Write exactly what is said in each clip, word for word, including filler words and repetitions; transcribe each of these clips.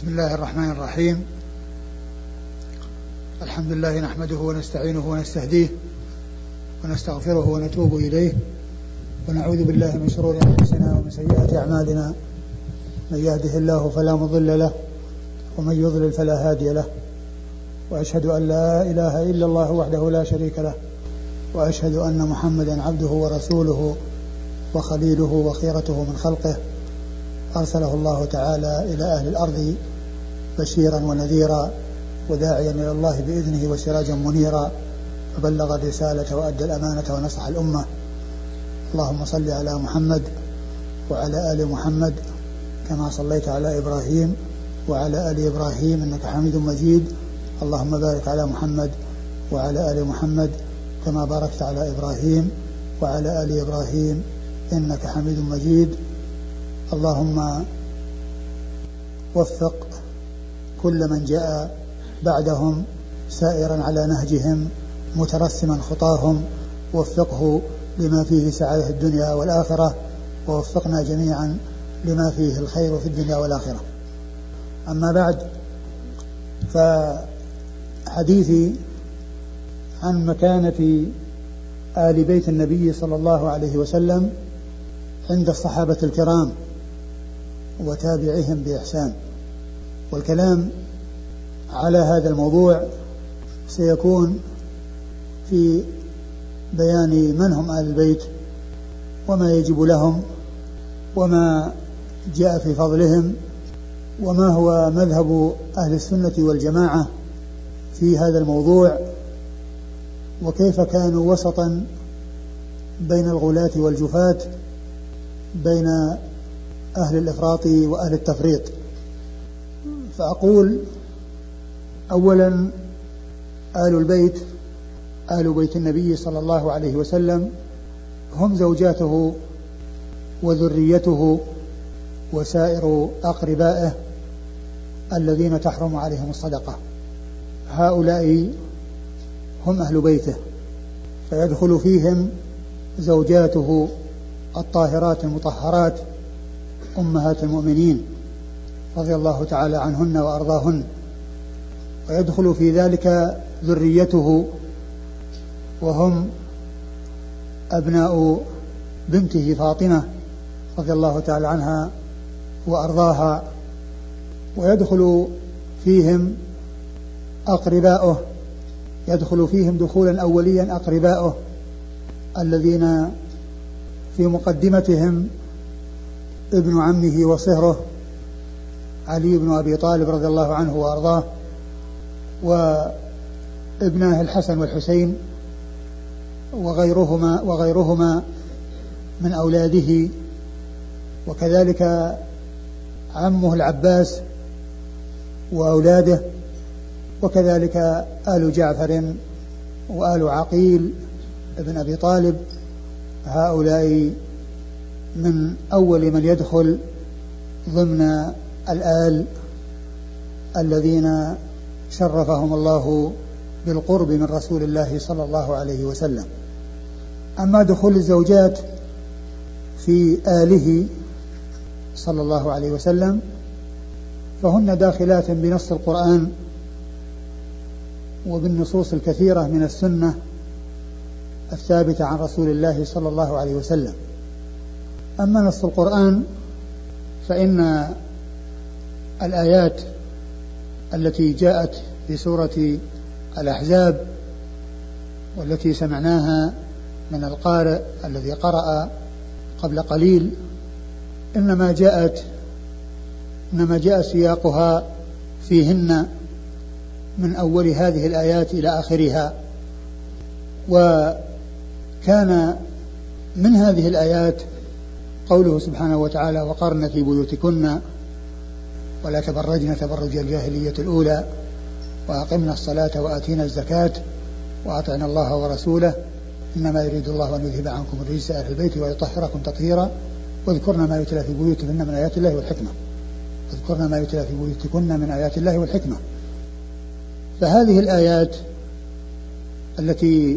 بسم الله الرحمن الرحيم. الحمد لله نحمده ونستعينه ونستهديه ونستغفره ونتوب إليه ونعوذ بالله من شرور أنفسنا ومن سيئات أعمالنا، من يهده الله فلا مضل له ومن يضلل فلا هادي له، وأشهد أن لا إله إلا الله وحده لا شريك له، وأشهد أن محمدا عبده ورسوله وخليله وخيرته من خلقه، أرسله الله تعالى إلى أهل الأرض بشيرا ونذيرا وداعيا إلى الله بإذنه وسراجا منيرا، فبلغ الرسالة وأدى الأمانة ونصح الأمة. اللهم صل على محمد وعلى آل محمد كما صليت على إبراهيم وعلى آل إبراهيم إنك حميد مجيد. اللهم بارك على محمد وعلى آل محمد كما باركت على إبراهيم وعلى آل إبراهيم إنك حميد مجيد. اللهم وفق كل من جاء بعدهم سائرا على نهجهم مترسما خطاهم، وفقه لما فيه سعادة الدنيا والآخرة، ووفقنا جميعا لما فيه الخير في الدنيا والآخرة. أما بعد، فحديثي عن مكانة آل بيت النبي صلى الله عليه وسلم عند الصحابة الكرام وتابعهم بإحسان، والكلام على هذا الموضوع سيكون في بيان من هم آل البيت وما يجب لهم وما جاء في فضلهم وما هو مذهب أهل السنة والجماعة في هذا الموضوع، وكيف كانوا وسطا بين الغلاة والجفاة، بين أهل الإفراط وأهل التفريط. فأقول أولا: آل البيت آل بيت النبي صلى الله عليه وسلم هم زوجاته وذريته وسائر أقربائه الذين تحرم عليهم الصدقة. هؤلاء هم أهل بيته، فيدخل فيهم زوجاته الطاهرات المطهرات أمهات المؤمنين رضي الله تعالى عنهن وأرضاهن، ويدخل في ذلك ذريته وهم أبناء بنته فاطمة رضي الله تعالى عنها وأرضاها، ويدخل فيهم أقرباؤه، يدخل فيهم دخولا أوليا أقرباؤه الذين في مقدمتهم ابن عمه وصهره علي بن أبي طالب رضي الله عنه وأرضاه، وابناه الحسن والحسين وغيرهما وغيرهما من أولاده، وكذلك عمه العباس وأولاده، وكذلك آل جعفر وآل عقيل ابن أبي طالب. هؤلاء من أول من يدخل ضمن الآل الذين شرفهم الله بالقرب من رسول الله صلى الله عليه وسلم. أما دخول الزوجات في آله صلى الله عليه وسلم فهن داخلات بنص القرآن وبالنصوص الكثيرة من السنة الثابتة عن رسول الله صلى الله عليه وسلم. أما نص القرآن فإن الآيات التي جاءت في سورة الأحزاب والتي سمعناها من القارئ الذي قرأ قبل قليل إنما جاءت إنما جاء سياقها فيهن من أول هذه الآيات إلى آخرها. وكان من هذه الآيات قوله سبحانه وتعالى: وقرن في بيوتكن ولا تبرجن تبرج الجاهلية الأولى وأقمنا الصلاة وآتينا الزكاة وأطعنا الله ورسوله إنما يريد الله أن يذهب عنكم الرجس أهل البيت ويطهركم تطهيرا واذكرن ما يتلى في بيوتكن من آيات الله والحكمة واذكرن ما يتلى في بيوتكن من آيات الله والحكمة. فهذه الآيات التي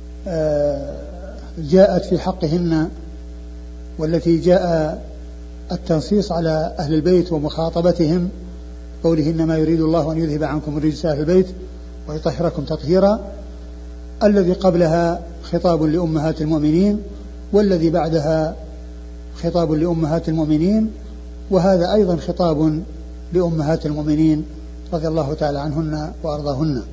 جاءت في حقهن والتي جاء التنصيص على أهل البيت ومخاطبتهم، قوله إنما يريد الله أن يذهب عنكم الرجس أهل البيت ويطهركم تطهيرا. الذي قبلها خطاب لأمهات المؤمنين، والذي بعدها خطاب لأمهات المؤمنين، وهذا أيضا خطاب لأمهات المؤمنين رضي الله تعالى عنهن وأرضاهن.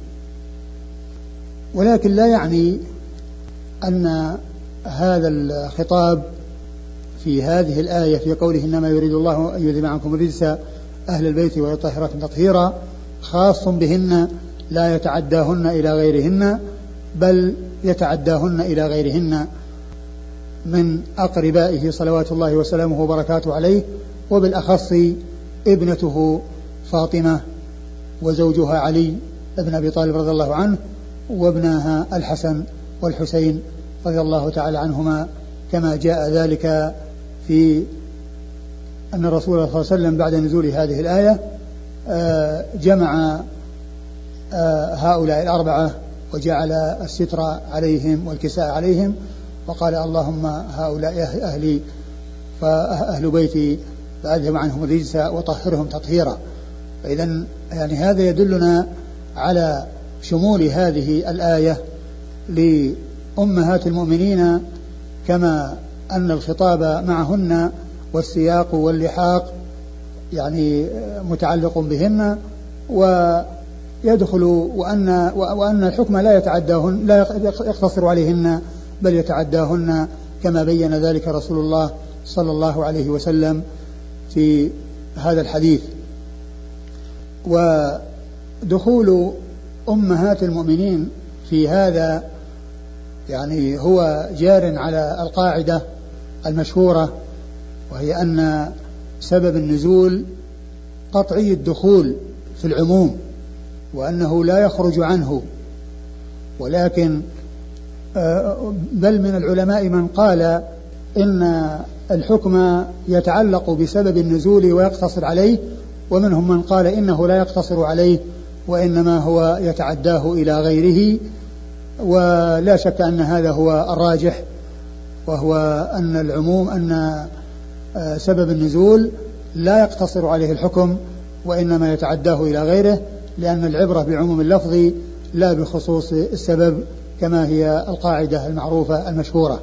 ولكن لا يعني أن هذا الخطاب في هذه الآية في قوله إنما يريد الله أن يذهب عنكم الرجس أهل البيت ويطهركم تطهيرا خاص بهن لا يتعداهن إلى غيرهن، بل يتعداهن إلى غيرهن من أقربائه صلوات الله وسلامه وبركاته عليه، وبالأخص ابنته فاطمة وزوجها علي بن أبي طالب رضي الله عنه، وابنها الحسن والحسين رضي الله تعالى عنهما، كما جاء ذلك في أن الرسول صلى الله عليه وسلم بعد نزول هذه الآية جمع هؤلاء الأربعة وجعل الستر عليهم والكساء عليهم، وقال اللهم هؤلاء أهلي فأهل بيتي فأذهب عنهم الرجس وطهرهم تطهيرا. فإذن يعني هذا يدلنا على شمول هذه الآية لأمهات المؤمنين، كما أن الخطاب معهن والسياق واللحاق يعني متعلق بهن، ويدخل وأن, وأن الحكم لا يتعداهن لا يقتصر عليهن بل يتعداهن، كما بين ذلك رسول الله صلى الله عليه وسلم في هذا الحديث. ودخول أمهات المؤمنين في هذا يعني هو جار على القاعدة المشهورة، وهي أن سبب النزول قطعي الدخول في العموم، وأنه لا يخرج عنه. ولكن بل من العلماء من قال إن الحكم يتعلق بسبب النزول ويقتصر عليه، ومنهم من قال إنه لا يقتصر عليه وإنما هو يتعداه إلى غيره. ولا شك أن هذا هو الراجح، وهو أن العموم أن سبب النزول لا يقتصر عليه الحكم وإنما يتعداه إلى غيره، لأن العبرة بعموم اللفظ لا بخصوص السبب، كما هي القاعدة المعروفة المشهورة.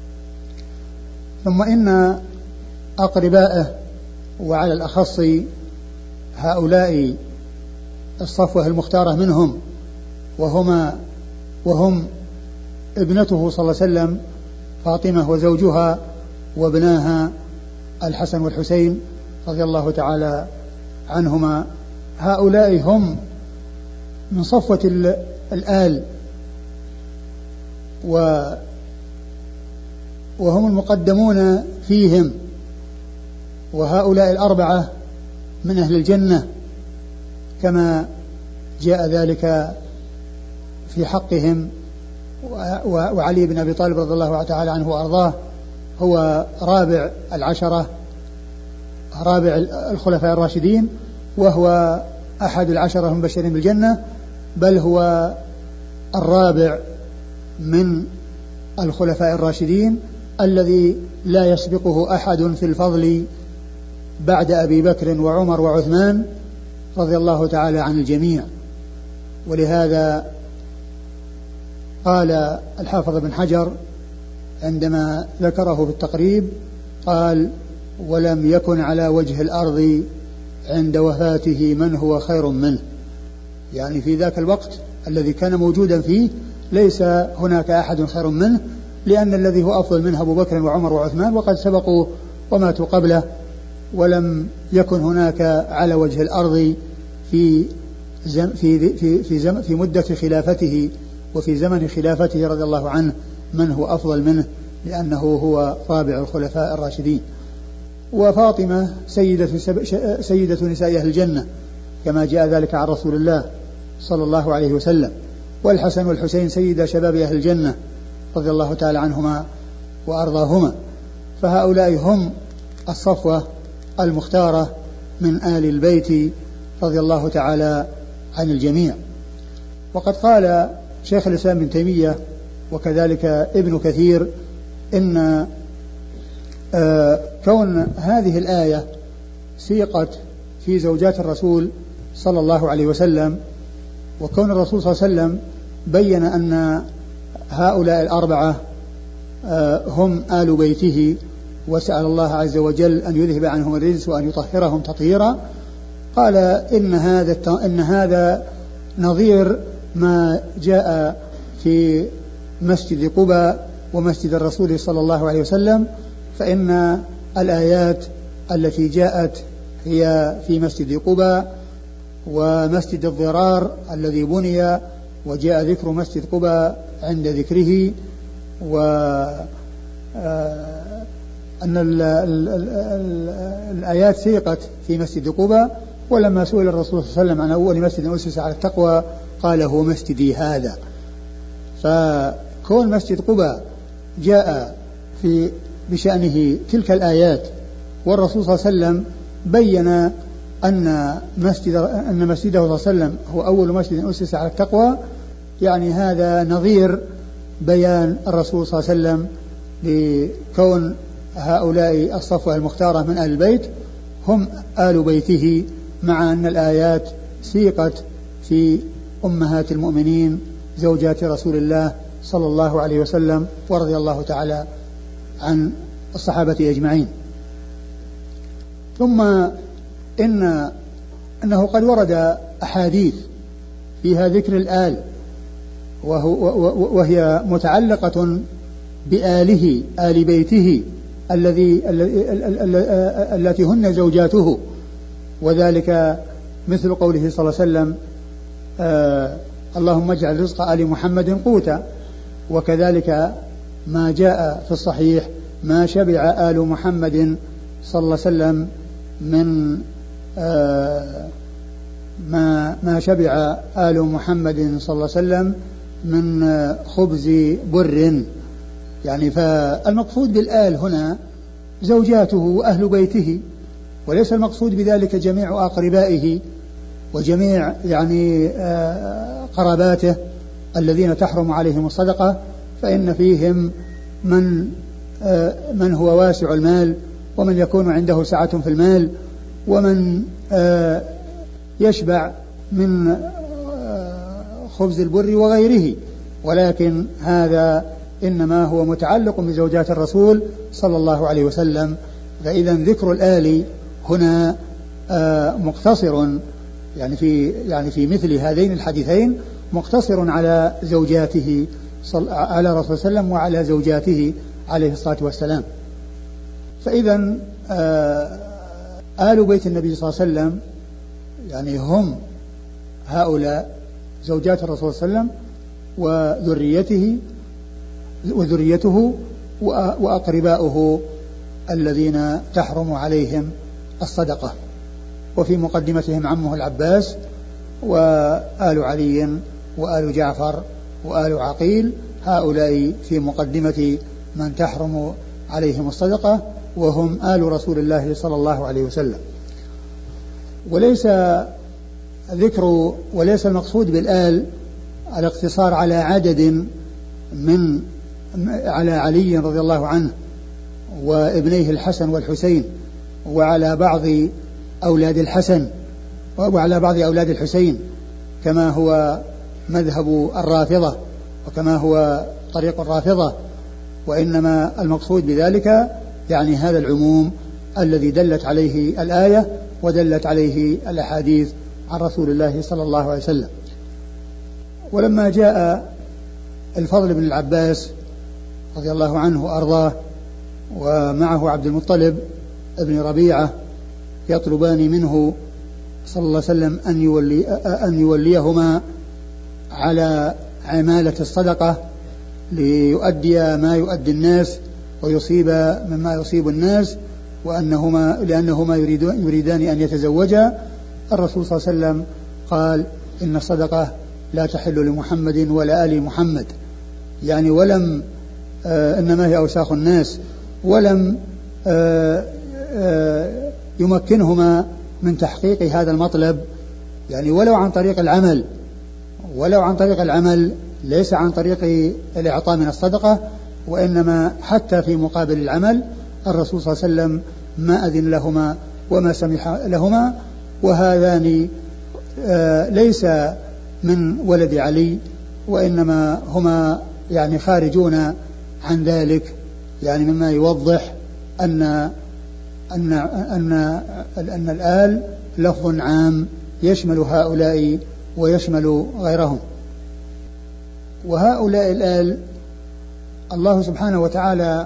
ثم إن أقربائه وعلى الأخص هؤلاء الصفوة المختارة منهم، وهما وهم ابنته صلى الله عليه وسلم فاطمة وزوجها وابناها الحسن والحسين رضي الله تعالى عنهما، هؤلاء هم من صفوة الآل، وهم المقدمون فيهم، وهؤلاء الأربعة من أهل الجنة، كما جاء ذلك في حقهم. وعلي بن أبي طالب رضي الله تعالى عنه وأرضاه هو رابع العشرة، رابع الخلفاء الراشدين، وهو أحد العشرة المبشرين بالجنة، بل هو الرابع من الخلفاء الراشدين الذي لا يسبقه أحد في الفضل بعد أبي بكر وعمر وعثمان رضي الله تعالى عن الجميع. ولهذا قال الحافظ بن حجر عندما ذكره في التقريب، قال ولم يكن على وجه الأرض عند وفاته من هو خير منه، يعني في ذاك الوقت الذي كان موجودا فيه ليس هناك أحد خير منه، لأن الذي هو أفضل منه أبو بكر وعمر وعثمان وقد سبقوا وماتوا قبله، ولم يكن هناك على وجه الأرض في زم في في في, زم في مدة خلافته وفي زمن خلافته رضي الله عنه من هو أفضل منه، لأنه هو رابع الخلفاء الراشدين. وفاطمة سيدة, سيدة نساء أهل الجنة كما جاء ذلك عن رسول الله صلى الله عليه وسلم. والحسن والحسين سيد شباب أهل الجنة رضي الله تعالى عنهما وأرضاهما. فهؤلاء هم الصفوة المختارة من آل البيت رضي الله تعالى عن الجميع. وقد قال شيخ الإسلام ابن تيمية وكذلك ابن كثير إن كون هذه الآية سيقت في زوجات الرسول صلى الله عليه وسلم، وكون الرسول صلى الله عليه وسلم بين أن هؤلاء الأربعة هم آل بيته، وسأل الله عز وجل أن يذهب عنهم الرجس وأن يطهرهم تطهيرا، قال إن هذا إن هذا نظير ما جاء في مسجد قباء ومسجد الرسول صلى الله عليه وسلم، فإن الآيات التي جاءت هي في مسجد قباء ومسجد الضرار الذي بني وجاء ذكر مسجد قباء عند ذكره، وأن الآيات سيقت في مسجد قباء. ولما سئل الرسول صلى الله عليه وسلم عن أول مسجد أسس على التقوى قال هو مسجدي هذا. فكون مسجد قباء جاء في بشأنه تلك الآيات، والرسول صلى الله عليه وسلم بين أن مسجد أن مسجده صلى الله عليه وسلم هو أول مسجد أسس على التقوى، يعني هذا نظير بيان الرسول صلى الله عليه وسلم لكون هؤلاء الصفوة المختارة من آل البيت هم آل بيته، مع أن الآيات سيقت في أمهات المؤمنين زوجات رسول الله صلى الله عليه وسلم ورضي الله تعالى عن الصحابة أجمعين. ثم إن أنه قد ورد أحاديث فيها ذكر الآل وهي متعلقة بآله آل بيته الذي التي هن زوجاته، وذلك مثل قوله صلى الله عليه وسلم آه اللهم اجعل رزق آل محمد قوتا، وكذلك ما جاء في الصحيح ما شبع آل محمد صلى الله عليه وسلم من آه ما ما شبع آل محمد صلى الله عليه وسلم من خبز بر. يعني فالمقصود بالآل هنا زوجاته وأهل بيته، وليس المقصود بذلك جميع أقربائه وجميع يعني قراباته الذين تحرم عليهم الصدقة، فإن فيهم من من هو واسع المال، ومن يكون عنده سعة في المال، ومن يشبع من خبز البر وغيره، ولكن هذا إنما هو متعلق بزوجات الرسول صلى الله عليه وسلم. فإذا ذكر الآل هنا مقتصر يعني في يعني في مثل هذين الحديثين مقتصر على زوجاته على رسول الله وسلم وعلى زوجاته عليه الصلاة والسلام. فإذا آل بيت النبي صلى الله عليه وسلم يعني هم هؤلاء زوجات الرسول صلى الله عليه وسلم وذريته وذريته وأقرباؤه الذين تحرم عليهم الصدقة، وفي مقدمتهم عمه العباس وآل علي وآل جعفر وآل عقيل، هؤلاء في مقدمة من تحرم عليهم الصدقة، وهم آل رسول الله صلى الله عليه وسلم. وليس ذكر وليس المقصود بالآل الاقتصار على عدد من على علي رضي الله عنه وابنيه الحسن والحسين وعلى بعض أولاد الحسن وعلى بعض أولاد الحسين، كما هو مذهب الرافضة وكما هو طريق الرافضة، وإنما المقصود بذلك يعني هذا العموم الذي دلت عليه الآية ودلت عليه الأحاديث عن رسول الله صلى الله عليه وسلم. ولما جاء الفضل بن العباس رضي الله عنه وأرضاه ومعه عبد المطلب ابن ربيعة يطلبان منه صلى الله عليه وسلم أن, يولي أن يوليهما على عمالة الصدقة ليؤدي ما يؤدي الناس ويصيب مما يصيب الناس، وأنهما لأنهما يريدان, يريدان أن يتزوجا، الرسول صلى الله عليه وسلم قال إن الصدقة لا تحل لمحمد ولا آل محمد، يعني ولم آه إنما هي أوساخ الناس، ولم آه آه يمكنهما من تحقيق هذا المطلب، يعني ولو عن طريق العمل ولو عن طريق العمل ليس عن طريق الإعطاء من الصدقة، وإنما حتى في مقابل العمل الرسول صلى الله عليه وسلم ما أذن لهما وما سمح لهما، وهذان ليس من ولد علي، وإنما هما يعني خارجون عن ذلك، يعني مما يوضح أن أن أن أن الآل لفظ عام يشمل هؤلاء ويشمل غيرهم. وهؤلاء الآل الله سبحانه وتعالى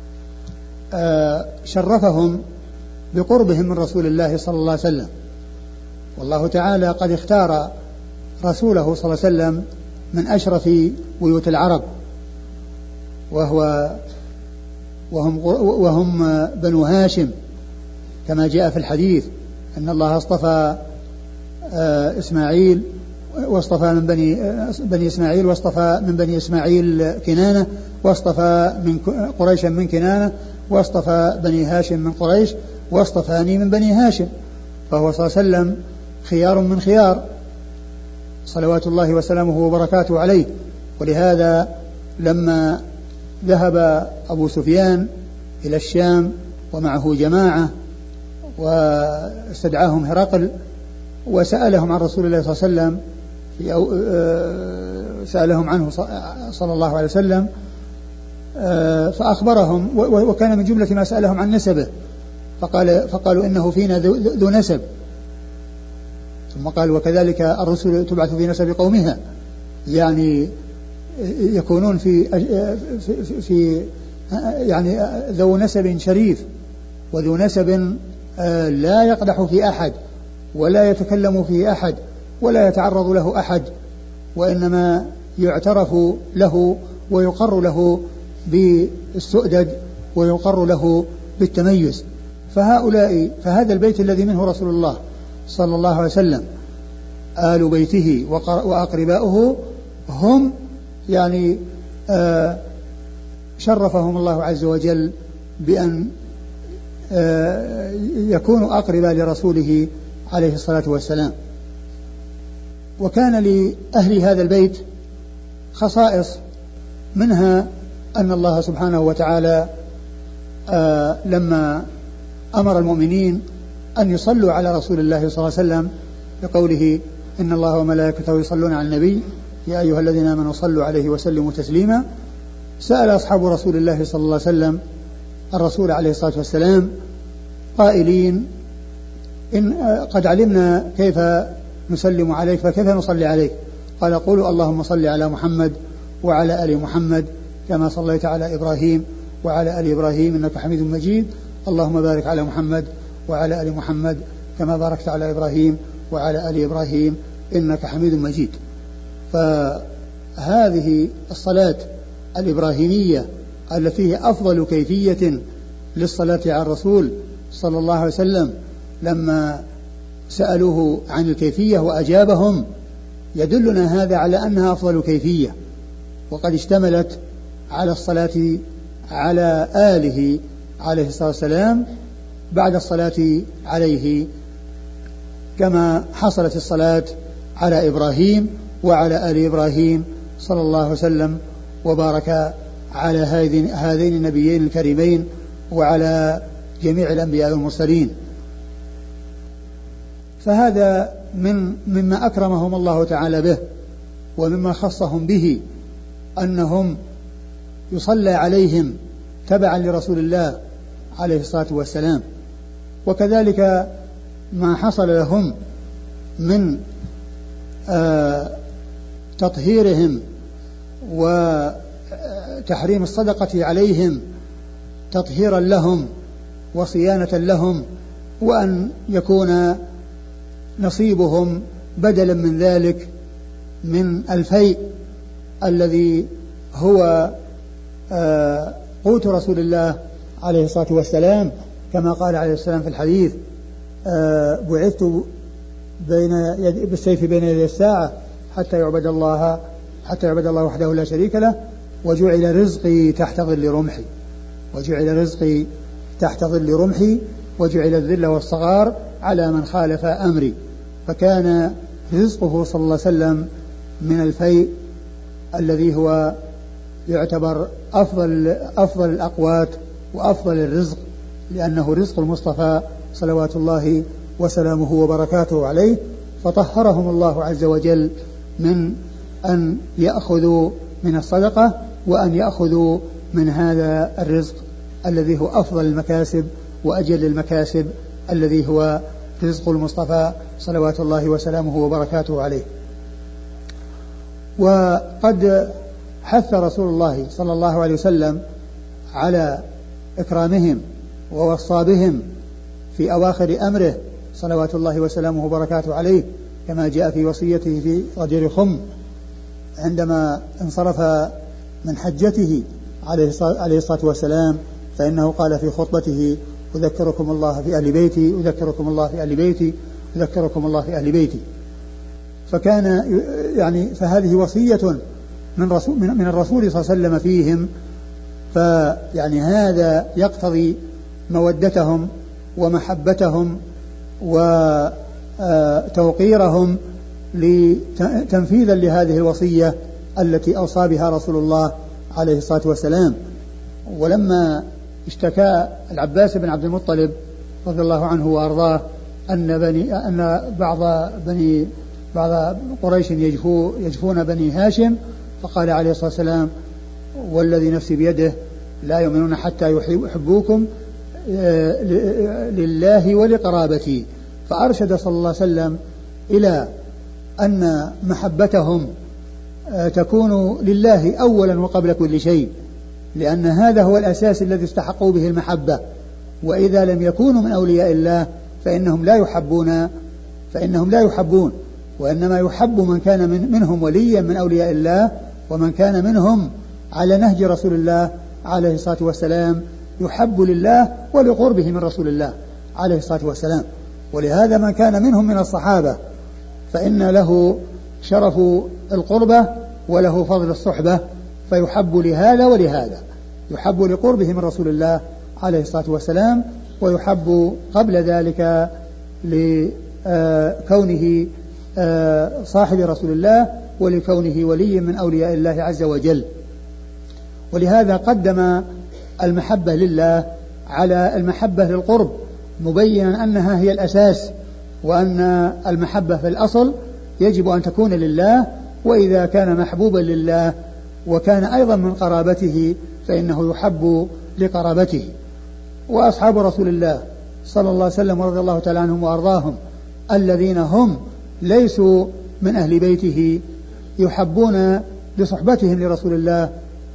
شرفهم بقربهم من رسول الله صلى الله عليه وسلم، والله تعالى قد اختار رسوله صلى الله عليه وسلم من أشرف بيوت العرب، وهو وهم, وهم بنو هاشم، كما جاء في الحديث أن الله اصطفى إسماعيل واصطفى من بني, بني إسماعيل واصطفى من بني إسماعيل كنانة، واصطفى من قريشا من كنانة، واصطفى بني هاشم من قريش، واصطفاني من بني هاشم. فهو صلى الله عليه وسلم خيار من خيار صلوات الله وسلامه وبركاته عليه. ولهذا لما ذهب أبو سفيان إلى الشام ومعه جماعة واستدعاهم هرقل وسألهم عن رسول الله صلى الله عليه وسلم، سألهم عنه صلى الله عليه وسلم فأخبرهم، وكان من جملة ما سألهم عن نسبه، فقال فقالوا إنه فينا ذو نسب، ثم قال وكذلك الرسل تبعث في نسب قومها، يعني يكونون في في, في يعني ذو نسب شريف وذو نسب لا يقدح في أحد ولا يتكلم فيه أحد ولا يتعرض له أحد، وإنما يعترف له ويقر له بالسؤدد ويقر له بالتميز. فهؤلاء فهذا البيت الذي منه رسول الله صلى الله عليه وسلم آل بيته وأقرباؤه هم يعني آه شرفهم الله عز وجل بأن آه يكونوا أقرباء لرسوله عليه الصلاة والسلام. وكان لأهل هذا البيت خصائص، منها أن الله سبحانه وتعالى آه لما أمر المؤمنين أن يصلوا على رسول الله صلى الله عليه وسلم بقوله إن الله وملائكته يصلون على النبي يا أيها الذين آمنوا صلوا عليه وسلموا تسليما، سأل أصحاب رسول الله صلى الله عليه وسلم الرسول عليه الصلاة والسلام قائلين إن قد علمنا كيف نسلم عليك فكيف نصلي عليك؟ قال قولوا اللهم صل على محمد وعلى آل محمد كما صليت على إبراهيم وعلى آل إبراهيم إنك حميد مجيد، اللهم بارك على محمد وعلى آل محمد كما باركت على إبراهيم وعلى آل إبراهيم إنك حميد مجيد. فهذه الصلاة الإبراهيمية التي هي أفضل كيفية للصلاة على الرسول صلى الله عليه وسلم، لما سألوه عن الكيفية وأجابهم، يدلنا هذا على أنها أفضل كيفية، وقد اشتملت على الصلاة على آله عليه الصلاة والسلام بعد الصلاة عليه، كما حصلت الصلاة على إبراهيم وعلى آل إبراهيم صلى الله عليه وسلم وبارك على هذين النبيين الكريمين وعلى جميع الأنبياء والمرسلين. فهذا من مما أكرمهم الله تعالى به ومما خصهم به، أنهم يصلى عليهم تبعا لرسول الله عليه الصلاة والسلام. وكذلك ما حصل لهم من آه تطهيرهم وتحريم الصدقة عليهم تطهيرا لهم وصيانة لهم، وأن يكون نصيبهم بدلا من ذلك من الفيء الذي هو آه قوت رسول الله عليه الصلاة والسلام، كما قال عليه السلام في الحديث آه بعثت بين يد بالسيف بين يدي الساعة حتى يعبد الله حتى يعبد الله وحده لا شريك له، وجعل رزقي تحت ظل رمحي وجعل رزقي تحت ظل رمحي وجعل الذل والصغار على من خالف أمري. فكان رزقه صلى الله عليه وسلم من الفيء الذي هو يعتبر أفضل أفضل الأقوات وأفضل الرزق، لأنه رزق المصطفى صلوات الله وسلامه وبركاته عليه، فطهرهم الله عز وجل من أن يأخذوا من الصدقة وأن يأخذوا من هذا الرزق الذي هو أفضل المكاسب وأجل المكاسب، الذي هو رزق المصطفى صلوات الله وسلامه وبركاته عليه. وقد حث رسول الله صلى الله عليه وسلم على إكرامهم ووصى بهم في أواخر أمره صلوات الله وسلامه وبركاته عليه، كما جاء في وصيته في غدير خم عندما انصرف من حجته عليه الصلاة والسلام، فإنه قال في خطبته: أذكركم الله في أهل بيتي، أذكركم الله في أهل بيتي، أذكركم الله في أهل بيتي. فكان يعني فهذه وصية من رسول من الرسول صلى الله عليه وسلم فيهم، فيعني هذا يقتضي مودتهم ومحبتهم وتوقيرهم تنفيذا لهذه الوصية التي أوصى بها رسول الله عليه الصلاة والسلام. ولما اشتكى العباس بن عبد المطلب رضي الله عنه وأرضاه أن بني أن بعض بني بعض قريش يجفو يجفون بني هاشم، فقال عليه الصلاة والسلام: والذي نفسي بيده لا يؤمنون حتى يحبوكم لله ولقرابتي. فأرشد صلى الله عليه وسلم إلى أن محبتهم تكون لله أولا وقبل كل شيء، لأن هذا هو الأساس الذي استحقوا به المحبة، وإذا لم يكونوا من أولياء الله فإنهم لا يحبون فإنهم لا يحبون وإنما يحب من كان من منهم وليا من أولياء الله، ومن كان منهم على نهج رسول الله عليه الصلاة والسلام يحب لله ولقربه من رسول الله عليه الصلاة والسلام. ولهذا من كان منهم من الصحابة فإن له شرف القربة وله فضل الصحبة، فيحب لهذا ولهذا، يحب لقربه من رسول الله عليه الصلاة والسلام، ويحب قبل ذلك لكونه صاحب رسول الله ولكونه ولي من أولياء الله عز وجل. ولهذا قدم المحبة لله على المحبة للقرب، مبينا أنها هي الأساس، وأن المحبة في الأصل يجب أن تكون لله، وإذا كان محبوبا لله وكان أيضا من قرابته فإنه يحب لقرابته. وأصحاب رسول الله صلى الله عليه وسلم ورضي الله تعالى عنهم وأرضاهم الذين هم ليسوا من أهل بيته يحبون لصحبتهم لرسول الله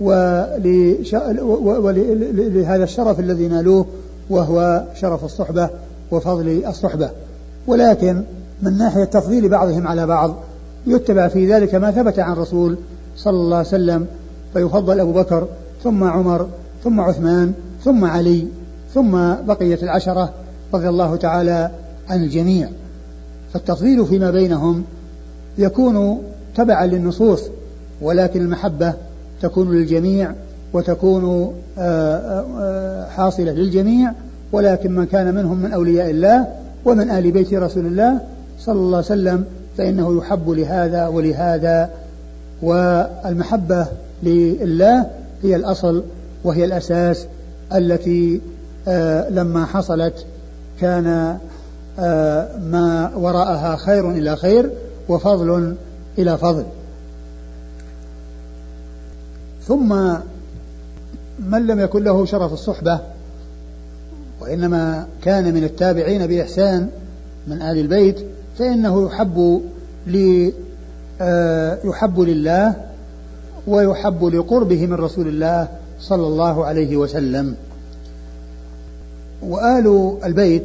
ولهذا الشرف الذي نالوه، وهو شرف الصحبة وفضل الصحبة. ولكن من ناحية تفضيل بعضهم على بعض يتبع في ذلك ما ثبت عن رسول صلى الله عليه وسلم، فيفضل أبو بكر ثم عمر ثم عثمان ثم علي ثم بقية العشرة رضي الله تعالى عن الجميع. فالتفضيل فيما بينهم يكون تبعا للنصوص، ولكن المحبة تكون للجميع وتكون حاصلة للجميع، ولكن من كان منهم من أولياء الله ومن آل بيت رسول الله صلى الله عليه وسلم فإنه يحب لهذا ولهذا. والمحبة لله هي الأصل وهي الأساس التي لما حصلت كان ما وراءها خير إلى خير وفضل إلى فضل. ثم من لم يكن له شرف الصحبة وإنما كان من التابعين بإحسان من آل البيت فإنه يحب لي يحب لله ويحب لقربه من رسول الله صلى الله عليه وسلم. وآل البيت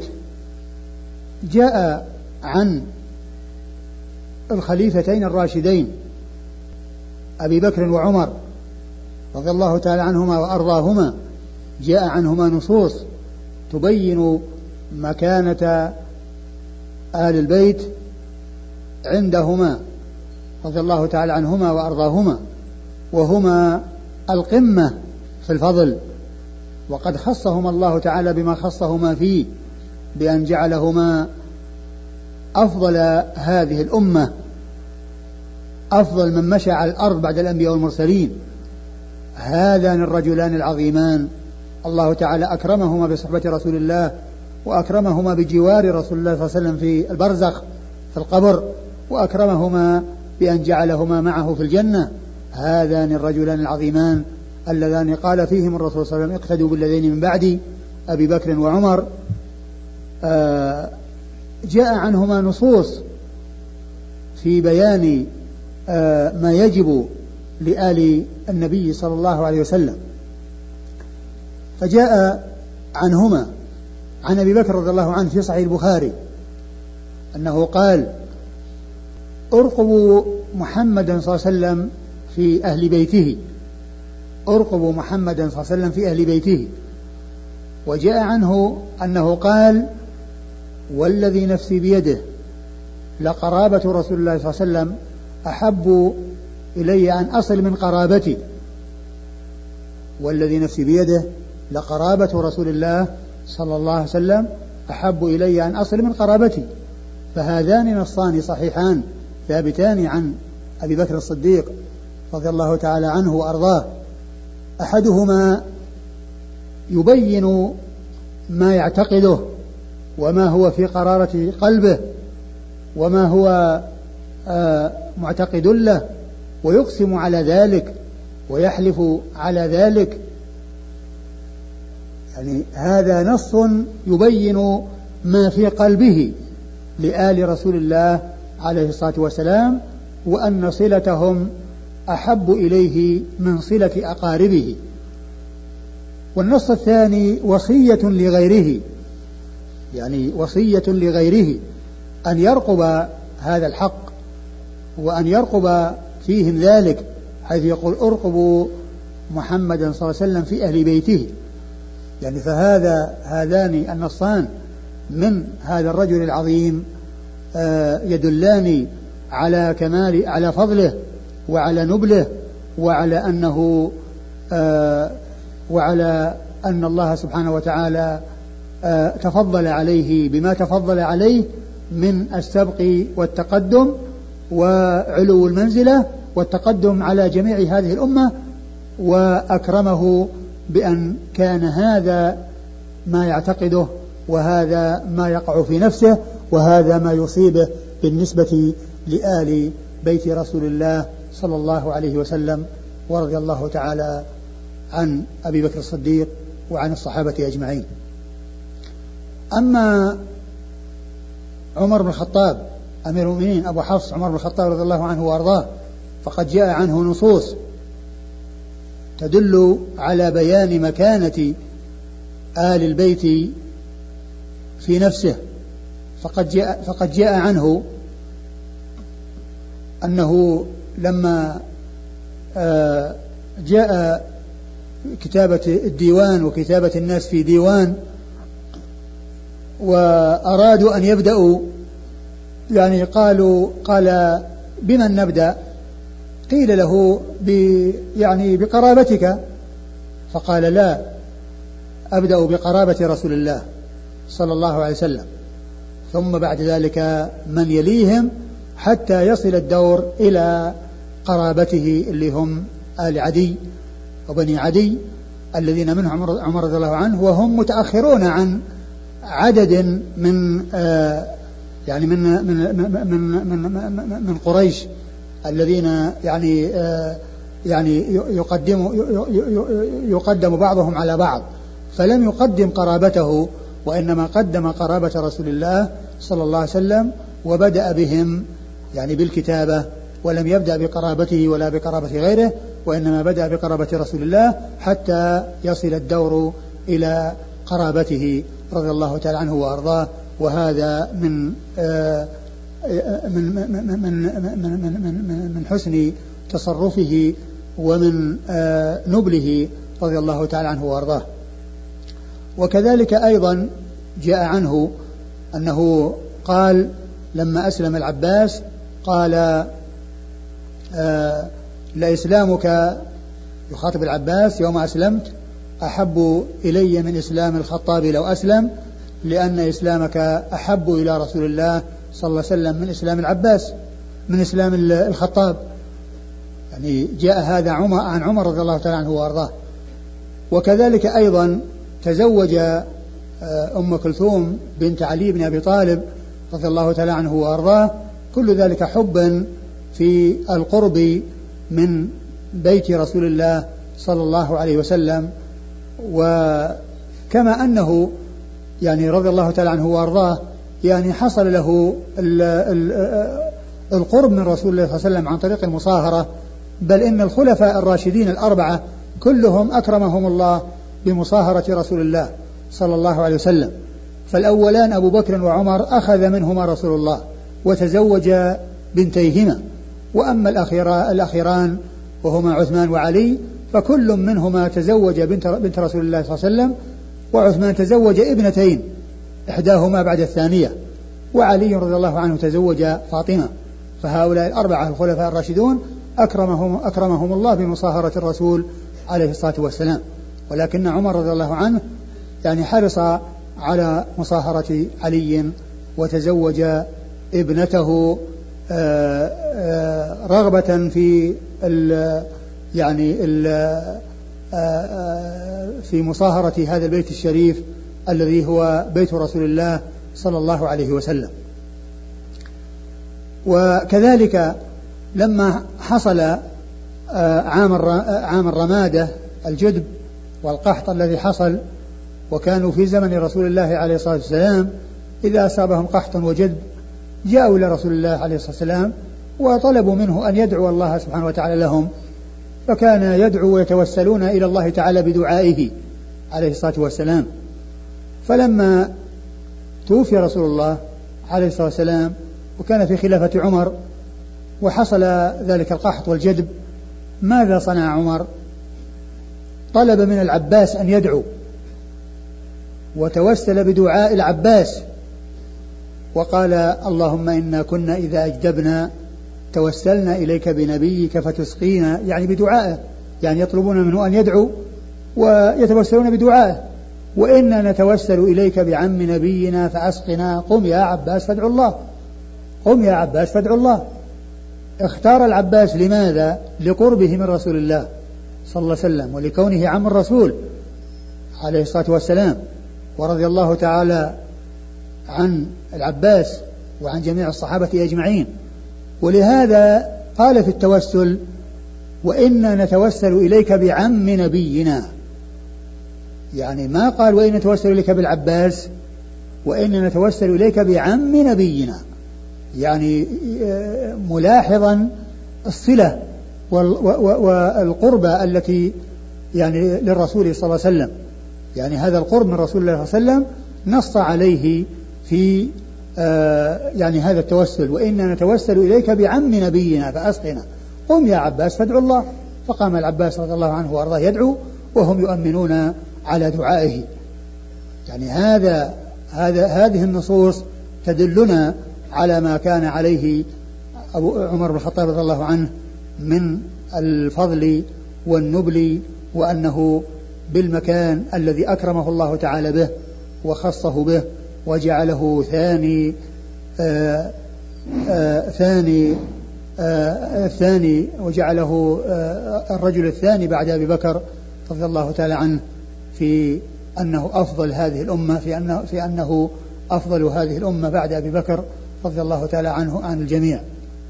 جاء عن الخليفتين الراشدين أبي بكر وعمر رضي الله تعالى عنهما وأرضاهما، جاء عنهما نصوص تبين مكانة آل البيت عندهما رضي الله تعالى عنهما وأرضاهما، وهما القمة في الفضل، وقد خصهما الله تعالى بما خصهما فيه بأن جعلهما أفضل هذه الأمة، أفضل من مشى على الأرض بعد الأنبياء والمرسلين. هذان الرجلان العظيمان الله تعالى أكرمهما بصحبة رسول الله، وأكرمهما بجوار رسول الله صلى الله عليه وسلم في البرزخ في القبر، وأكرمهما بأن جعلهما معه في الجنة. هذان الرجلان العظيمان اللذان قال فيهم الرسول صلى الله عليه وسلم اقتدوا بالذين من بعدي أبي بكر وعمر. آه جاء عنهما نصوص في بيان آه ما يجب لآل النبي صلى الله عليه وسلم. فجاء عنهما عن أبي بكر رضي الله عنه في صحيح البخاري أنه قال ارقبوا محمدا صلى الله عليه وسلم في أهل بيته، ارقبوا محمدا صلى الله عليه وسلم في أهل بيته. وجاء عنه أنه قال والذي نفسي بيده لقرابة رسول الله صلى الله عليه وسلم أحب إلي أن أصل من قرابتي، والذي نفسي بيده لقرابة رسول الله صلى الله عليه وسلم أحب إلي أن أصل من قرابتي. فهذان نصان صحيحان ثابتان عن أبي بكر الصديق رضي الله تعالى عنه وأرضاه، أحدهما يبين ما يعتقده وما هو في قرارة قلبه وما هو آه معتقد له، ويقسم على ذلك ويحلف على ذلك. يعني هذا نص يبين ما في قلبه لآل رسول الله عليه الصلاة والسلام، وأن صلتهم أحب إليه من صلة أقاربه. والنص الثاني وصية لغيره، يعني وصية لغيره أن يرقب هذا الحق وأن يرقب فيهم ذلك، حيث يقول ارقبوا محمدا صلى الله عليه وسلم في أهل بيته. يعني فهذا هذان النصان من هذا الرجل العظيم يدلان على كمال على فضله وعلى نبله، وعلى أنه وعلى أن الله سبحانه وتعالى تفضل عليه بما تفضل عليه من السبق والتقدم وعلو المنزلة والتقدم على جميع هذه الأمة، وأكرمه بأن كان هذا ما يعتقده وهذا ما يقع في نفسه وهذا ما يصيبه بالنسبة لآل بيت رسول الله صلى الله عليه وسلم، ورضي الله تعالى عن أبي بكر الصديق وعن الصحابة أجمعين. أما عمر بن الخطاب أمير المؤمنين أبو حفص عمر بن الخطاب رضي الله عنه وأرضاه، فقد جاء عنه نصوص تدل على بيان مكانة آل البيت في نفسه. فقد جاء, فقد جاء عنه أنه لما جاء كتابة الديوان وكتابة الناس في ديوان وأرادوا أن يبدأوا، يعني قالوا قال بمن نبدأ؟ قيل له يعني بقرابتك، فقال لا، أبدأ بقرابة رسول الله صلى الله عليه وسلم، ثم بعد ذلك من يليهم حتى يصل الدور إلى قرابته اللي هم آل عدي وبني عدي الذين منهم عمر رضي الله عنه، وهم متأخرون عن عدد من آه يعني من من من من, من, من قريش الذين يعني آه يعني يقدم يقدم بعضهم على بعض، فلم يقدم قرابته وإنما قدم قرابة رسول الله صلى الله عليه وسلم، وبدأ بهم يعني بالكتابة، ولم يبدأ بقرابته ولا بقرابة غيره، وإنما بدأ بقرابة رسول الله حتى يصل الدور إلى قرابته رضي الله تعالى عنه وأرضاه. وهذا من من من من من من حسن تصرفه ومن نبله رضي الله تعالى عنه وأرضاه. وكذلك أيضا جاء عنه أنه قال لما أسلم العباس قال آه لإسلامك، يخاطب العباس يوم أسلمت، أحب إلي من إسلام الخطاب لو أسلم، لأن إسلامك أحب إلى رسول الله صلى الله عليه وسلم من إسلام العباس من إسلام الخطاب. يعني جاء هذا عمر عن عمر رضي الله تعالى عنه وأرضاه. وكذلك أيضا تزوج أم كلثوم بنت علي بن أبي طالب رضي الله تعالى عنه وأرضاه، كل ذلك حبا في القرب من بيت رسول الله صلى الله عليه وسلم. وكما أنه يعني رضي الله تعالى عنه وأرضاه يعني حصل له القرب من رسول الله صلى الله عليه وسلم عن طريق المصاهرة، بل إن الخلفاء الراشدين الأربعة كلهم أكرمهم الله بمصاهرة رسول الله صلى الله عليه وسلم. فالأولان أبو بكر وعمر أخذ منهما رسول الله وتزوج بنتيهما، وأما الأخيران وهما عثمان وعلي فكل منهما تزوج بنت, بنت رسول الله صلى الله عليه وسلم، وعثمان تزوج ابنتين إحداهما بعد الثانية، وعلي رضي الله عنه تزوج فاطمة. فهؤلاء الأربعة الخلفاء الراشدون أكرمهم, أكرمهم الله بمصاهرة الرسول عليه الصلاة والسلام. ولكن عمر رضي الله عنه يعني حرص على مصاهرة علي وتزوج ابنته رغبة في ال يعني ال في مصاهرة هذا البيت الشريف الذي هو بيت رسول الله صلى الله عليه وسلم. وكذلك لما حصل عام عام الرمادة الجدب والقحط الذي حصل، وكانوا في زمن رسول الله عليه الصلاة والسلام إذا أصابهم قحط وجدب جاءوا إلى رسول الله عليه الصلاة والسلام وطلبوا منه أن يدعو الله سبحانه وتعالى لهم، فكان يدعو ويتوسلون إلى الله تعالى بدعائه عليه الصلاة والسلام. فلما توفي رسول الله عليه الصلاة والسلام وكان في خلافة عمر وحصل ذلك القحط والجدب، ماذا صنع عمر؟ طلب من العباس أن يدعو وتوسل بدعاء العباس وقال اللهم إنا كنا إذا أجدبنا توسلنا إليك بنبيك فتسقينا، يعني بدعائه، يعني يطلبون منه أن يدعو ويتوسلون بدعائه. وإنا نتوسل إليك بعم نبينا فأسقنا، قم يا عباس فادعو الله، قم يا عباس فادعو الله. اختار العباس لماذا؟ لقربه من رسول الله صلى الله عليه وسلم ولكونه عم الرسول عليه الصلاة والسلام. ورضي الله تعالى عن العباس وعن جميع الصحابة أجمعين. ولهذا قال في التوسل وإنا نتوسل إليك بعم نبينا، يعني ما قال وإنا نتوسل إليك بالعباس، وإنا نتوسل إليك بعم نبينا، يعني ملاحظا الصلة والقربة التي يعني للرسول صلى الله عليه وسلم، يعني هذا القرب من رسول الله صلى الله عليه وسلم نص عليه في آه يعني هذا التوسل، وإنا نتوسل إليك بعم نبينا فأسقنا، قم يا عباس فادعو الله. فقام العباس رضي الله عنه وأرضاه يدعو وهم يؤمنون على دعائه. يعني هذا هذا هذه النصوص تدلنا على ما كان عليه أبو عمر بن الخطاب رضي الله عنه من الفضل والنبل، وأنه بالمكان الذي أكرمه الله تعالى به وخصه به وجعله ثاني آآ آآ ثاني آآ ثاني وجعله الرجل الثاني بعد أبي بكر رضي الله تعالى عنه في أنه أفضل هذه الأمة، في أنه, في أنه أفضل هذه الأمة بعد أبي بكر رضي الله تعالى عنه عن الجميع.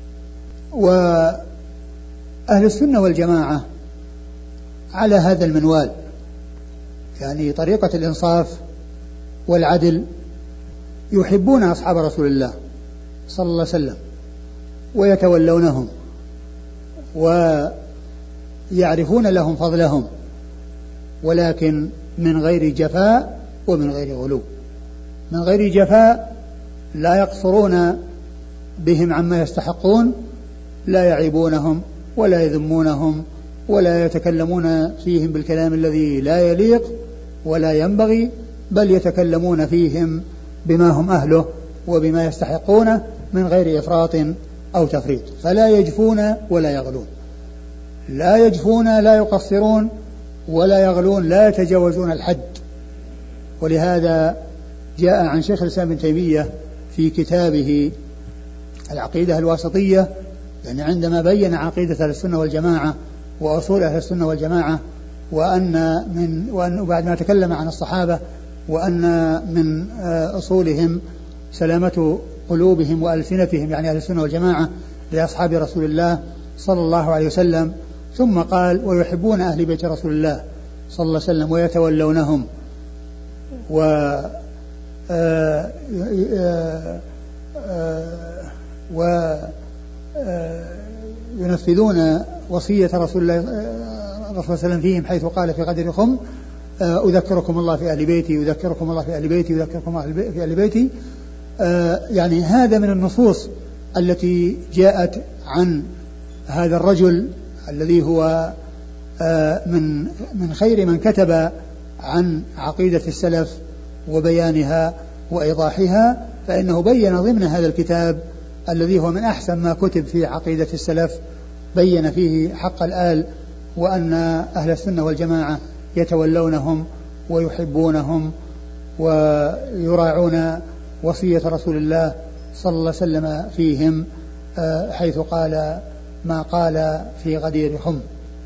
وأهل السنة والجماعة على هذا المنوال، يعني طريقة الإنصاف والعدل، يحبون أصحاب رسول الله صلى الله عليه وسلم ويتولونهم ويعرفون لهم فضلهم، ولكن من غير جفاء ومن غير غلو. من غير جفاء، لا يقصرون بهم عما يستحقون، لا يعيبونهم ولا يذمونهم ولا يتكلمون فيهم بالكلام الذي لا يليق ولا ينبغي، بل يتكلمون فيهم بما هم أهله وبما يستحقونه من غير إفراط أو تفريط. فلا يجفون ولا يغلون، لا يجفون لا يقصرون ولا يغلون، لا يتجاوزون الحد. ولهذا جاء عن شيخ الإسلام ابن تيمية في كتابه العقيدة الواسطية، يعني عندما بين عقيدة أهل السنة والجماعة وأصول أهل السنة والجماعة، وأن من وأن بعد ما تكلم عن الصحابة وأن من أصولهم سلامة قلوبهم وألسنتهم يعني أهل السنة والجماعة لأصحاب رسول الله صلى الله عليه وسلم، ثم قال ويحبون أهل بيت رسول الله صلى الله عليه وسلم ويتولونهم و وينفذون وصية رسول الله صلى الله عليه وسلم فيهم حيث قال في غدر خم أذكركم الله في أهل بيتي أذكركم الله في أهل بيتي أذكركم الله في أهل بيتي. يعني هذا من النصوص التي جاءت عن هذا الرجل الذي هو من من خير من كتب عن عقيدة السلف وبيانها وإيضاحها، فإنه بين ضمن هذا الكتاب الذي هو من أحسن ما كتب في عقيدة السلف، بين فيه حق الآل وأن أهل السنة والجماعة يتولونهم ويحبونهم ويراعون وصية رسول الله صلى الله عليه وسلم فيهم حيث قال ما قال في غدير خم.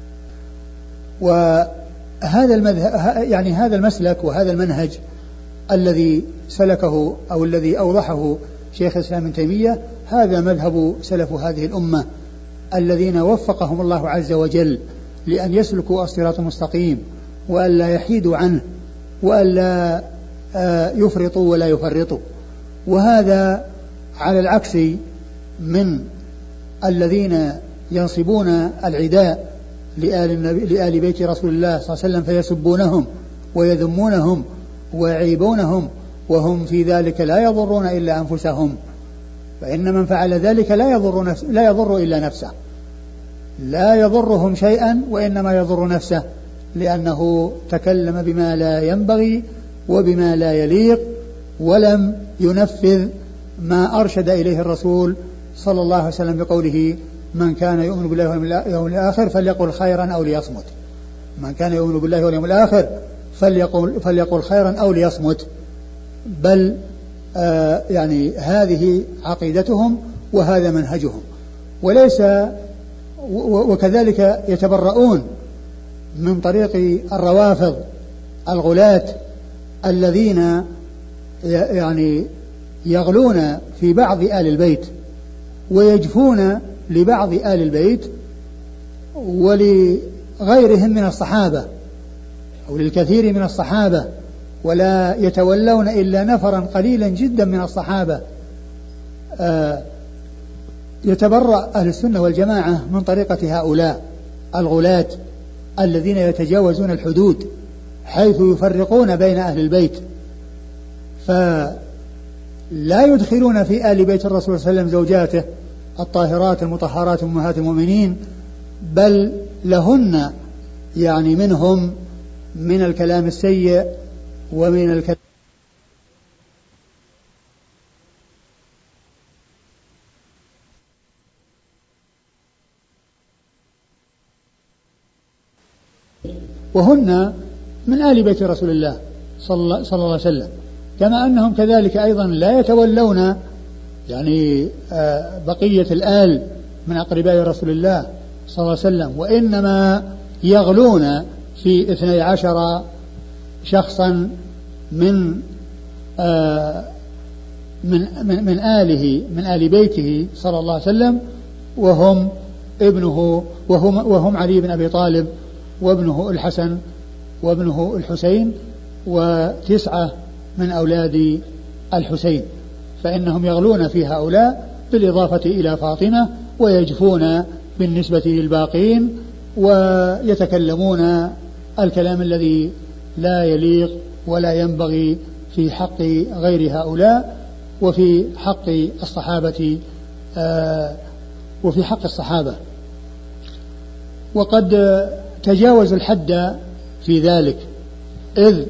وهذا المذهب يعني هذا المسلك وهذا المنهج الذي سلكه أو الذي أوضحه شيخ الإسلام ابن تيمية هذا مذهب سلف هذه الأمة الذين وفقهم الله عز وجل لأن يسلكوا الصراط المستقيم وألا يحيدوا عنه وألا يفرطوا ولا يفرطوا. وهذا على العكس من الذين ينصبون العداء لآل, لآل بيت رسول الله صلى الله عليه وسلم فيسبونهم ويذمونهم ويعيبونهم وهم في ذلك لا يضرون إلا أنفسهم، فإن من فعل ذلك لا يضر, نفس لا يضر إلا نفسه، لا يضرهم شيئا وإنما يضر نفسه، لأنه تكلم بما لا ينبغي وبما لا يليق ولم ينفذ ما أرشد إليه الرسول صلى الله عليه وسلم بقوله من كان يؤمن بالله واليوم الآخر فليقل خيرا أو ليصمت. من كان يؤمن بالله واليوم الآخر فليقل, فليقل خيرا أو ليصمت. بل آه يعني هذه عقيدتهم وهذا منهجهم، وليس وكذلك يتبرؤون من طريق الروافض الغلاة الذين يعني يغلون في بعض آل البيت ويجفون لبعض آل البيت ولغيرهم من الصحابة أو للكثير من الصحابة، ولا يتولون إلا نفرا قليلا جدا من الصحابة. آه يتبرأ أهل السنة والجماعة من طريقة هؤلاء الغلاة الذين يتجاوزون الحدود حيث يفرقون بين أهل البيت، فلا يدخلون في آل بيت الرسول صلى الله عليه وسلم زوجاته الطاهرات المطهرات أمهات المؤمنين، بل لهن يعني منهم من الكلام السيء ومن الكلام وهن من آل بيت رسول الله صلى الله عليه وسلم، كما أنهم كذلك أيضا لا يتولون يعني بقية الآل من أقرباء رسول الله صلى الله عليه وسلم، وإنما يغلون في اثني عشر شخصا من من من, من آله من آل بيته صلى الله عليه وسلم، وهم ابنه وهم وهم علي بن أبي طالب وابنه الحسن وابنه الحسين وتسعة من أولاد الحسين، فإنهم يغلون في هؤلاء بالإضافة إلى فاطمة ويجفون بالنسبة للباقين ويتكلمون الكلام الذي لا يليق ولا ينبغي في حق غير هؤلاء وفي حق الصحابة آه وفي حق الصحابة وقد تجاوزوا الحد في ذلك، إذ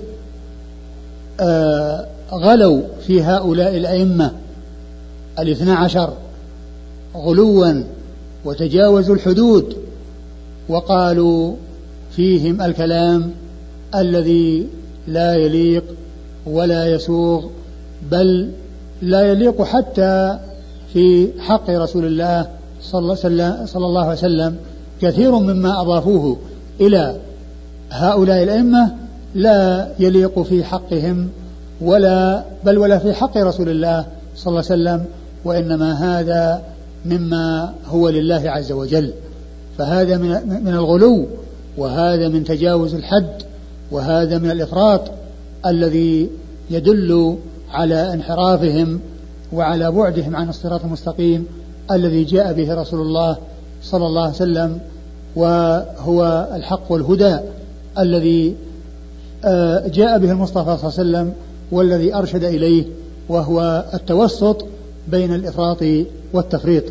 آه غلوا في هؤلاء الأئمة الاثنى عشر غلوا وتجاوزوا الحدود وقالوا فيهم الكلام الذي لا يليق ولا يسوغ، بل لا يليق حتى في حق رسول الله صلى الله عليه وسلم. كثير مما أضافوه إلى هؤلاء الأئمة لا يليق في حقهم ولا بل ولا في حق رسول الله صلى الله عليه وسلم، وإنما هذا مما هو لله عز وجل. فهذا من الغلو، وهذا من تجاوز الحد، وهذا من الإفراط الذي يدل على انحرافهم وعلى بعدهم عن الصراط المستقيم الذي جاء به رسول الله صلى الله عليه وسلم، وهو الحق والهدى الذي جاء به المصطفى صلى الله عليه وسلم والذي أرشد إليه، وهو التوسط بين الإفراط والتفريط.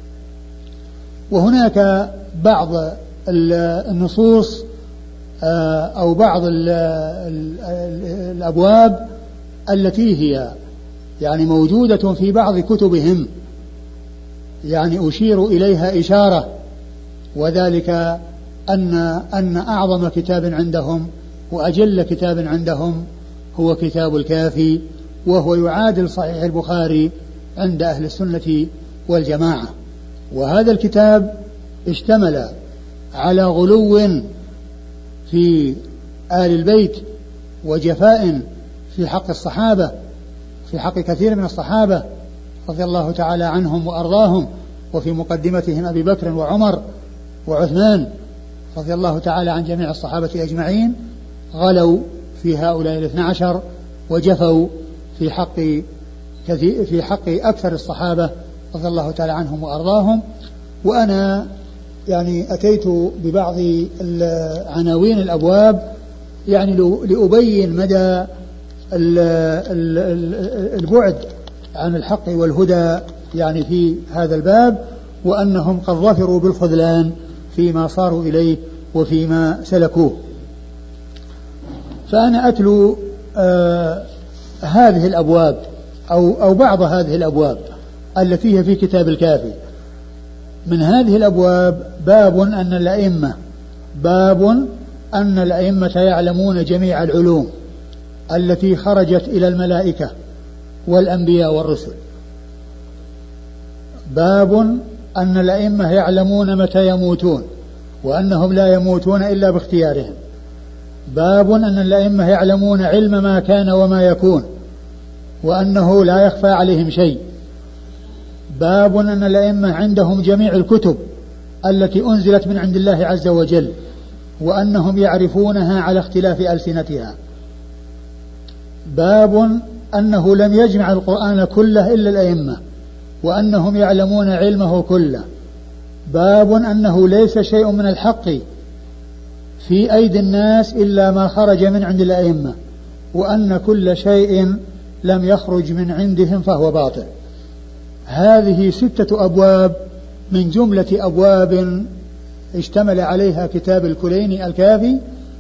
وهناك بعض النصوص أو بعض الأبواب التي هي يعني موجودة في بعض كتبهم، يعني أشير إليها إشارة، وذلك أن أن أعظم كتاب عندهم وأجل كتاب عندهم هو كتاب الكافي، وهو يعادل صحيح البخاري عند أهل السنة والجماعة. وهذا الكتاب اشتمل على غلو في آل البيت وجفاء في حق الصحابة، في حق كثير من الصحابة رضي الله تعالى عنهم وأرضاهم، وفي مقدمتهم أبي بكر وعمر وعثمان رضي الله تعالى عن جميع الصحابة أجمعين. غلوا في هؤلاء الاثنى عشر وجفوا في حق كثير في حق أكثر الصحابة رضي الله تعالى عنهم وأرضاهم. وأنا يعني أتيت ببعض عناوين الأبواب يعني لأبين مدى البعد عن الحق والهدى يعني في هذا الباب، وأنهم قد ظفروا بالخذلان فيما صاروا إليه وفيما سلكوه. فأنا أتلو آه هذه الأبواب أو, أو بعض هذه الأبواب التي هي في كتاب الكافي. من هذه الأبواب باب أن الأئمة باب أن الأئمة يعلمون جميع العلوم التي خرجت إلى الملائكة والأنبياء والرسل. باب أن الأئمة يعلمون متى يموتون وأنهم لا يموتون إلا باختيارهم. باب أن الأئمة يعلمون علم ما كان وما يكون وأنه لا يخفى عليهم شيء. باب أن الأئمة عندهم جميع الكتب التي أنزلت من عند الله عز وجل وأنهم يعرفونها على اختلاف ألسنتها. باب أنه لم يجمع القرآن كله إلا الأئمة وأنهم يعلمون علمه كله. باب أنه ليس شيء من الحق في أيدي الناس إلا ما خرج من عند الأئمة، وأن كل شيء لم يخرج من عندهم فهو باطل. هذه ستة أبواب من جملة أبواب اشتمل عليها كتاب الكليني الكافي.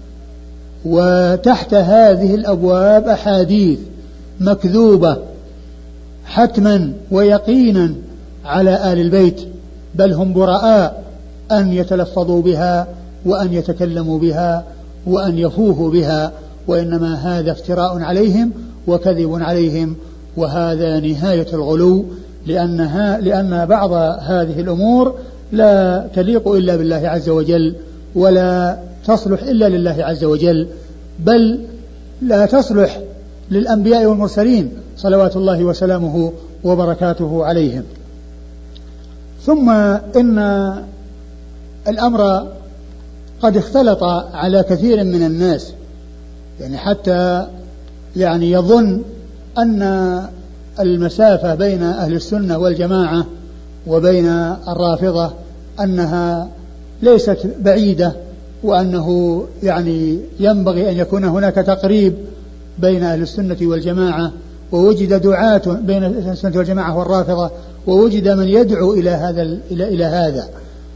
وتحت هذه الأبواب أحاديث مكذوبة حتما ويقينا على آل البيت، بل هم براء أن يتلفظوا بها وأن يتكلموا بها وأن يفوهوا بها، وإنما هذا افتراء عليهم وكذب عليهم، وهذا نهاية الغلو، لأنها لأن بعض هذه الأمور لا تليق إلا بالله عز وجل ولا تصلح إلا لله عز وجل، بل لا تصلح للأنبياء والمرسلين صلوات الله وسلامه وبركاته عليهم. ثم إن الأمر قد اختلط على كثير من الناس، يعني حتى يعني يظن أن المسافة بين أهل السنة والجماعة وبين الرافضة أنها ليست بعيدة، وأنه يعني ينبغي أن يكون هناك تقريب بين أهل السنة والجماعة، ووجد دعاة بين السنة والجماعة والرافضة، ووجد من يدعو إلى هذا إلى إلى هذا.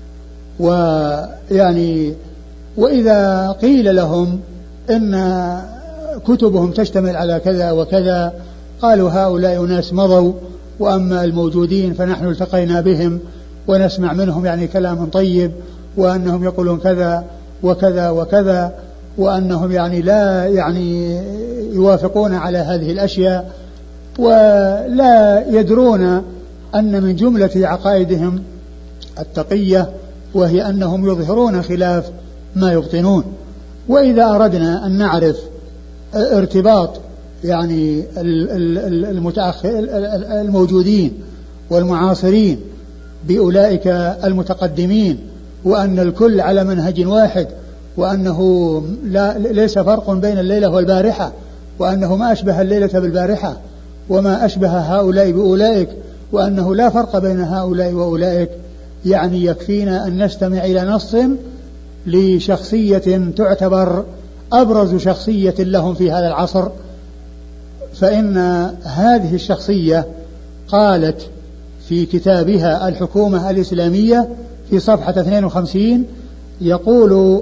ويعني وإذا قيل لهم إن كتبهم تشتمل على كذا وكذا قالوا هؤلاء ناس مضوا، وأما الموجودين فنحن التقينا بهم ونسمع منهم يعني كلام طيب، وأنهم يقولون كذا وكذا وكذا، وأنهم يعني لا يعني يوافقون على هذه الأشياء، ولا يدرون أن من جملة عقائدهم التقية، وهي أنهم يظهرون خلاف ما يبطنون. وإذا أردنا أن نعرف ارتباط يعني المتأخر الموجودين والمعاصرين بأولئك المتقدمين، وأن الكل على منهج واحد، وأنه لا ليس فرق بين الليلة والبارحة، وأنه ما أشبه الليلة بالبارحة وما أشبه هؤلاء بأولئك، وأنه لا فرق بين هؤلاء وأولئك، يعني يكفينا أن نستمع إلى نص لشخصية تعتبر أبرز شخصية لهم في هذا العصر، فإن هذه الشخصية قالت في كتابها الحكومة الإسلامية في صفحة اثنين وخمسين يقول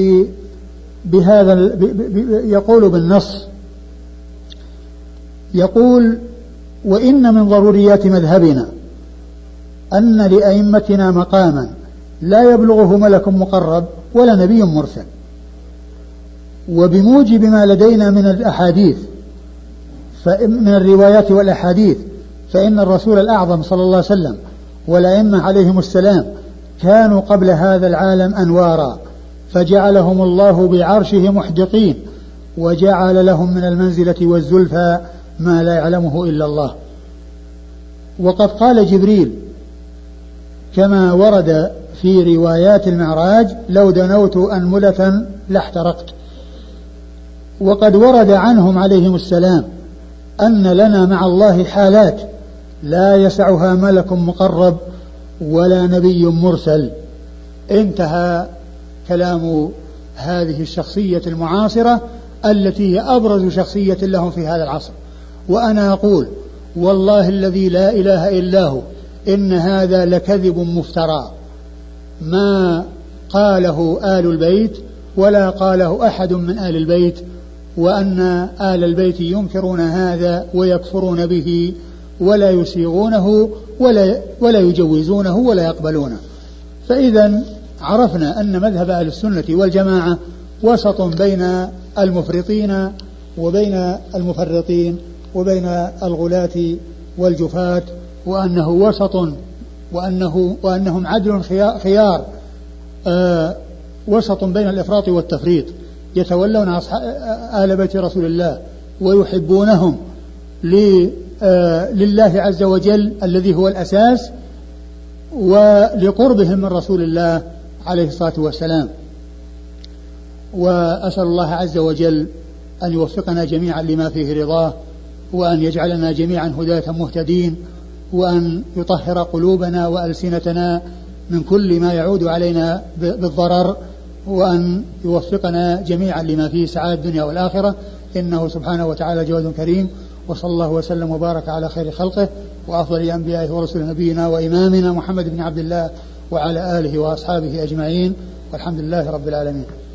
بهذا يقول بالنص، يقول: وإن من ضروريات مذهبنا أن لأئمتنا مقاما لا يبلغه ملك مقرب ولا نبي مرسل، وبموجب ما لدينا من الأحاديث من الروايات والأحاديث فإن الرسول الأعظم صلى الله عليه وسلم والأئمة عليهم السلام كانوا قبل هذا العالم أنوارا، فجعلهم الله بعرشه محدقين، وجعل لهم من المنزلة والزلفى ما لا يعلمه إلا الله. وقد قال جبريل كما ورد في روايات المعراج: لو دنوت أنملة لاحترقت. وقد ورد عنهم عليهم السلام أن لنا مع الله حالات لا يسعها ملك مقرب ولا نبي مرسل. انتهى كلام هذه الشخصية المعاصرة التي هي أبرز شخصية لهم في هذا العصر. وأنا أقول والله الذي لا إله إلا هو إن هذا لكذب مفترى، ما قاله آل البيت ولا قاله أحد من آل البيت، وأن آل البيت ينكرون هذا ويكفرون به ولا يسيغونه ولا, ولا يجوزونه ولا يقبلونه. فإذا عرفنا أن مذهب أهل السنة والجماعة وسط بين المفرطين وبين المفرطين وبين الغلاة والجفاة، وأنه وسط وأنه وأنهم عدل خيار آه وسط بين الإفراط والتفريط، يتولون آل بيت رسول الله ويحبونهم لله عز وجل الذي هو الأساس، ولقربهم من رسول الله عليه الصلاة والسلام. وأسأل الله عز وجل أن يوفقنا جميعا لما فيه رضاه، وأن يجعلنا جميعا هداة مهتدين، وأن يطهر قلوبنا وألسنتنا من كل ما يعود علينا بالضرر، وأن يوفقنا جميعا لما فيه سعادة الدنيا والآخرة، إنه سبحانه وتعالى جواد كريم. وصلى الله وسلم وبارك على خير خلقه وأفضل أنبيائه ورسل نبينا وإمامنا محمد بن عبد الله وعلى آله وأصحابه أجمعين، والحمد لله رب العالمين.